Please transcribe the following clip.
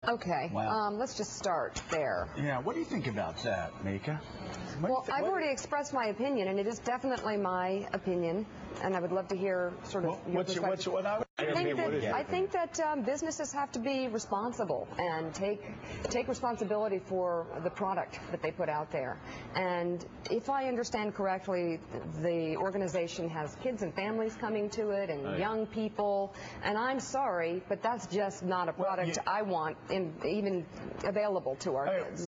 Okay, Wow. let's just start there. Yeah, what do you think about that, Mika? Well, I've already expressed my opinion, and it is definitely my opinion, and I would love to hear sort of your perspective. I think that businesses have to be responsible and take responsibility for the product that they put out there. And if I understand correctly, the organization has kids and families coming to it and young people, and I'm sorry, but that's just not a product I want even available to our kids.